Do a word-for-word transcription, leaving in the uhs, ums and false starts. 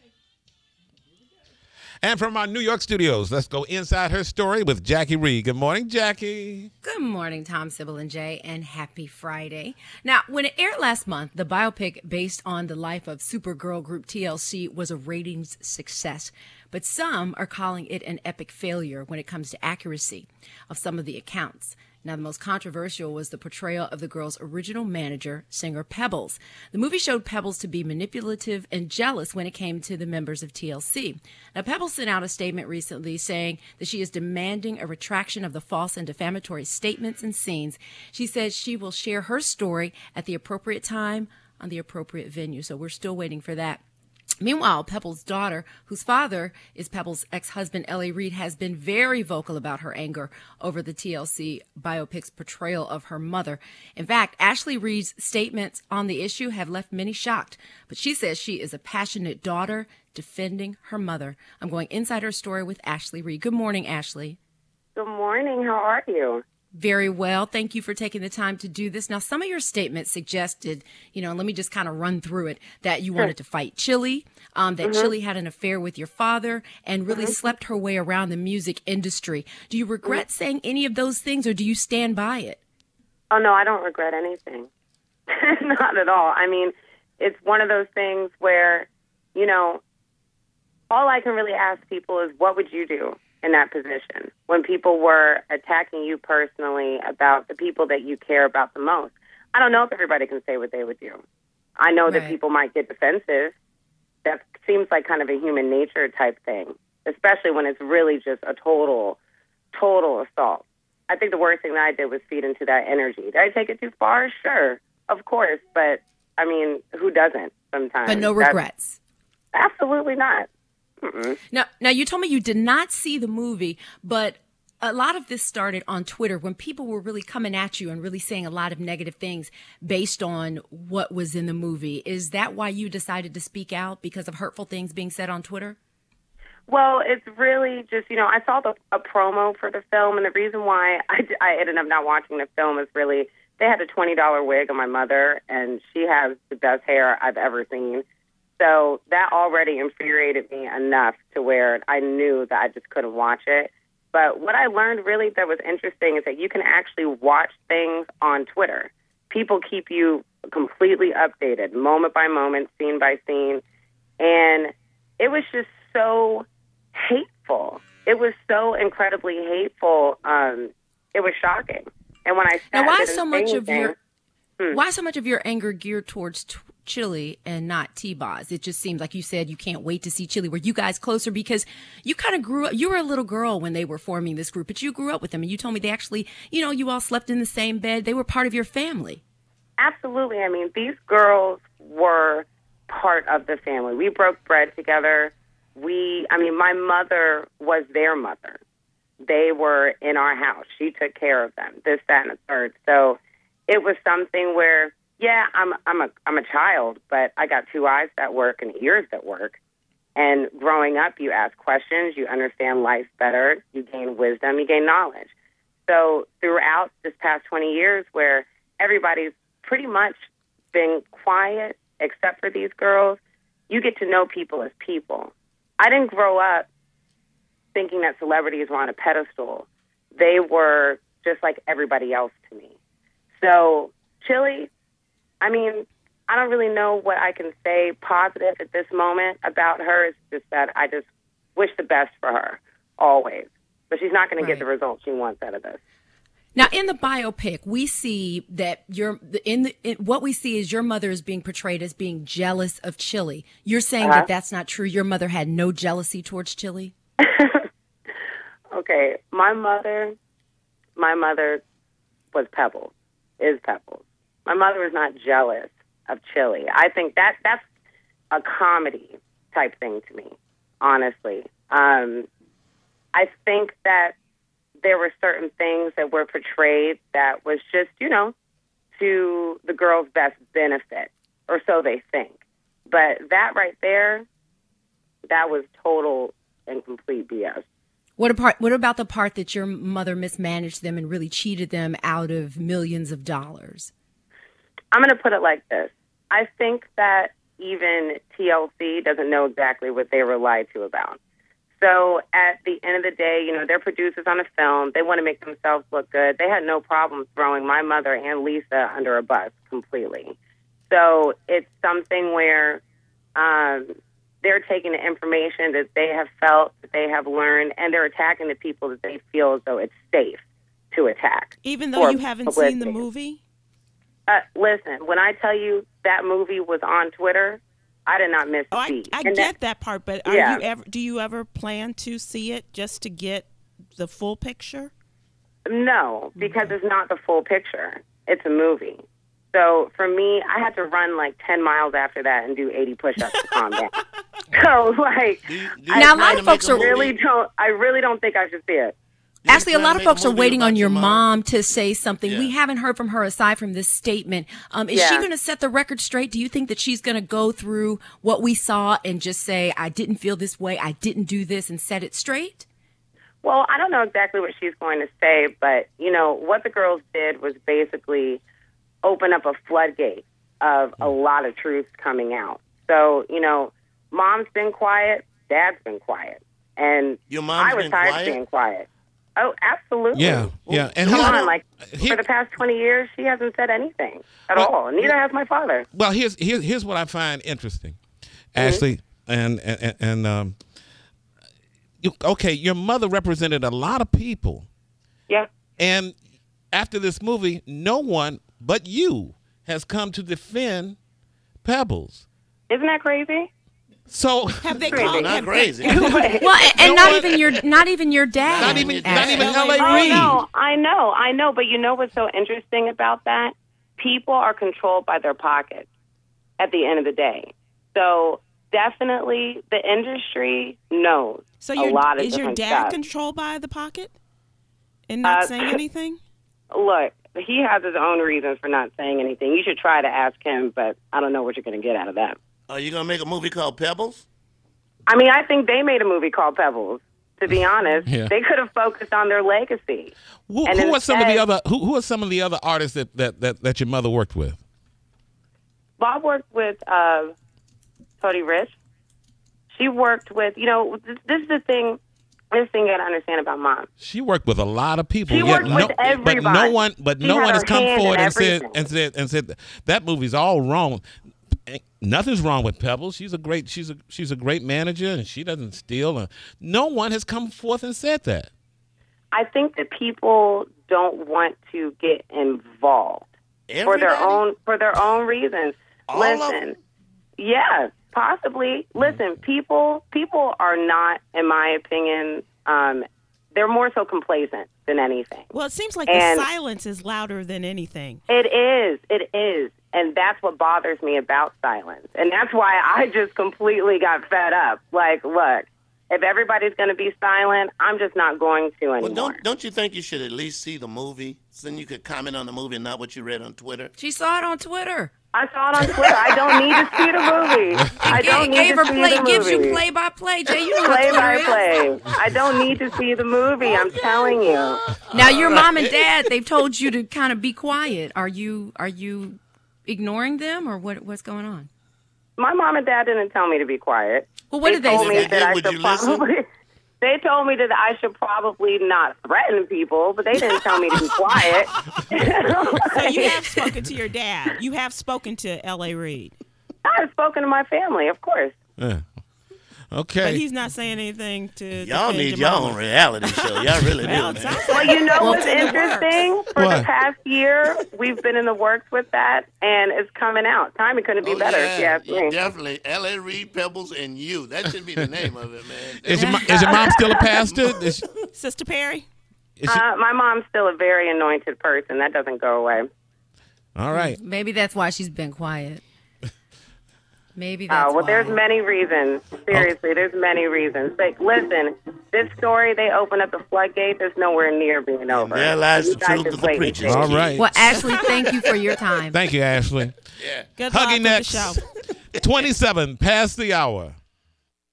And from our New York studios, let's go inside her story with Jackie Reed. Good morning, Jackie. Good morning, Tom, Sybil, and Jay, and happy Friday. Now, when it aired last month, the biopic based on the life of Supergirl group T L C was a ratings success. But some are calling it an epic failure when it comes to accuracy of some of the accounts. Now, the most controversial was the portrayal of the girl's original manager, singer Pebbles. The movie showed Pebbles to be manipulative and jealous when it came to the members of T L C. Now, Pebbles sent out a statement recently saying that she is demanding a retraction of the false and defamatory statements and scenes. She says she will share her story at the appropriate time on the appropriate venue. So we're still waiting for that. Meanwhile, Pebbles' daughter, whose father is Pebbles' ex-husband, L A. Reid, has been very vocal about her anger over the T L C biopic's portrayal of her mother. In fact, Ashley Reid's statements on the issue have left many shocked, but she says she is a passionate daughter defending her mother. I'm going inside her story with Ashley Reid. Good morning, Ashley. Good morning. How are you? Very well. Thank you for taking the time to do this. Now, some of your statements suggested, you know, let me just kind of run through it, that you wanted to fight Chili, um, that mm-hmm. Chili had an affair with your father and really mm-hmm. slept her way around the music industry. Do you regret mm-hmm. saying any of those things, or do you stand by it? Oh, no, I don't regret anything. Not at all. I mean, it's one of those things where, you know, all I can really ask people is, what would you do in that position when people were attacking you personally about the people that you care about the most? I don't know if everybody can say what they would do. I know right. that people might get defensive. That seems like kind of a human nature type thing, especially when it's really just a total, total assault. I think the worst thing that I did was feed into that energy. Did I take it too far? Sure, of course. But, I mean, who doesn't sometimes? But no regrets. That's, absolutely not. Mm-mm. Now, now you told me you did not see the movie, but a lot of this started on Twitter when people were really coming at you and really saying a lot of negative things based on what was in the movie. Is that why you decided to speak out, because of hurtful things being said on Twitter? Well, it's really just, you know, I saw the, a promo for the film, and the reason why I, I ended up not watching the film is really they had a twenty dollar wig on my mother, and she has the best hair I've ever seen. So that already infuriated me enough to where I knew that I just couldn't watch it. But what I learned really that was interesting is that you can actually watch things on Twitter. People keep you completely updated, moment by moment, scene by scene. And it was just so hateful. It was so incredibly hateful. Um, it was shocking. And when I sat now, why there so and much saying of your hmm. why so much of your anger geared towards t- Chili and not T-Boz? It just seems like you said you can't wait to see Chili. Were you guys closer because you kind of grew up? You were a little girl when they were forming this group, but you grew up with them, and you told me they actually, you know, you all slept in the same bed. They were part of your family. Absolutely. I mean, these girls were part of the family. We broke bread together. We, I mean, my mother was their mother. They were in our house. She took care of them, this, that, and the third. So it was something where, yeah, I'm I'm a I'm a child, but I got two eyes that work and ears that work. And growing up, you ask questions, you understand life better, you gain wisdom, you gain knowledge. So throughout this past twenty years, where everybody's pretty much been quiet except for these girls, you get to know people as people. I didn't grow up thinking that celebrities were on a pedestal. They were just like everybody else to me. So Chili, I mean, I don't really know what I can say positive at this moment about her. It's just that I just wish the best for her, always. But she's not going Right. to get the results she wants out of this. Now, in the biopic, we see that you're in, the, in what we see is your mother is being portrayed as being jealous of Chili. You're saying Uh-huh. that that's not true. Your mother had no jealousy towards Chili. Okay, my mother, my mother was Pebbles, is Pebbles. My mother is not jealous of Chili. I think that that's a comedy type thing to me, honestly. Um, I think that there were certain things that were portrayed that was just, you know, to the girl's best benefit, or so they think. But that right there, that was total and complete B S. What apart, what about the part that your mother mismanaged them and really cheated them out of millions of dollars? I'm going to put it like this. I think that even T L C doesn't know exactly what they were lied to about. So at the end of the day, you know, they're producers on a film. They want to make themselves look good. They had no problem throwing my mother and Lisa under a bus completely. So it's something where um, they're taking the information that they have felt, that they have learned, and they're attacking the people that they feel as though it's safe to attack. Even though you haven't publicity. seen the movie? Uh, listen, when I tell you that movie was on Twitter, I did not miss a oh, beat. I, I get that, that part, but are yeah. you ever? Do you ever plan to see it just to get the full picture? No, because it's not the full picture. It's a movie. So for me, I had to run like ten miles after that and do eighty push-ups to calm down. So like, do you, do you now a lot of folks are really don't. I really don't think I should see it. Actually, a lot of folks are waiting on your mom? mom to say something. Yeah. We haven't heard from her aside from this statement. Um, is Yeah. she going to set the record straight? Do you think that she's going to go through what we saw and just say, I didn't feel this way, I didn't do this, and set it straight? Well, I don't know exactly what she's going to say, but, you know, what the girls did was basically open up a floodgate of a lot of truths coming out. So, you know, mom's been quiet, dad's been quiet. And Your mom's I was been tired quiet? of being quiet. Oh, absolutely. Yeah, yeah. And Come here's- on, like, here- for the past twenty years, she hasn't said anything at Well, all. Neither has my father. Well, here's here's here's what I find interesting, Ashley, and and and um, you, okay, your mother represented a lot of people, Yeah. and after this movie, no one but you has come to defend Pebbles. Isn't that crazy? So Have they Crazy. called? Not have crazy. Well, and, and No not one- even your, not even your dad. not even not Ashley. even L A Oh, Reid. no, I know, I know. But you know what's so interesting about that? People are controlled by their pockets at the end of the day. So definitely the industry knows So a your, lot of is your different dad stuff. controlled by the pocket and not Uh, saying anything? Look, he has his own reasons for not saying anything. You should try to ask him, but I don't know what you're going to get out of that. Are you going to make a movie called Pebbles? I mean, I think they made a movie called Pebbles. To be honest, Yeah. they could have focused on their legacy. Who, And who are some of the instead- other who, who are some of the other artists that, that, that, that your mother worked with? Bob worked with uh, Tony Rich. She worked with, you know, this, this is the thing, this thing you got to understand about Mom. She worked with a lot of people. She yet worked no, with but no everybody. one, but She no had one has her come hand in forward and said everything. and said and said that movie's all wrong. Nothing's wrong with Pebbles. She's a great she's a she's a great manager and she doesn't steal. And no one has come forth and said that. I think that people don't want to get involved for their Everybody? own for their own reasons. All of Listen, them? yeah, possibly. Listen, people people are not, in my opinion, um, they're more so complacent than anything. Well, it seems like And- the silence is louder than anything. It is, it is, and that's what bothers me about silence, and that's why I just completely got fed up. Like, look, if everybody's going to be silent, I'm just not going to anymore. Well, don't don't you think you should at least see the movie, so then you could comment on the movie and not what you read on Twitter? She saw it on Twitter. I saw it on Twitter. I don't need to see the movie. I It don't need gave to her see play, the gives movie. you play by play, Jay. You know what Play Twitter by is. play. I don't need to see the movie. I'm telling you. Now your mom and dad, they've told you to kind of be quiet. Are you are you ignoring them or what what's going on? My mom and dad didn't tell me to be quiet. Well, what they did they told me say? If that they I did, would should you listen? probably. They told me that I should probably not threaten people, but they didn't tell me to be quiet. So you have spoken to your dad. You have spoken to L A Reid. I've spoken to my family, of course. Yeah. But Okay. he's not saying anything to Y'all defend need your your mama. own reality show. Y'all really Well, do, it man. sounds Well, like you know Well, what's it works. interesting? For What? the past year, we've been in the works with that, and it's coming out. Timing couldn't be Oh, better, yeah, if you ask yeah, me. definitely. L A. Reid, Pebbles, and you. That should be the name of it, man. Is your, mo- is your mom still a pastor? Is, she- Sister Perry. is she, Uh, my mom's still a very anointed person. That doesn't go away. all right. Maybe that's why she's been quiet. Maybe Uh, that's well, why. there's many reasons. Seriously, there's many reasons. Like, listen, this story, they open up the floodgate. There's nowhere near being over. there lies You the guys truth just of the wait and preachers. see. All right. Well, Ashley, thank you for your time. Thank you, Ashley. Yeah. Good luck Huggy with next. the show. twenty-seven past the hour.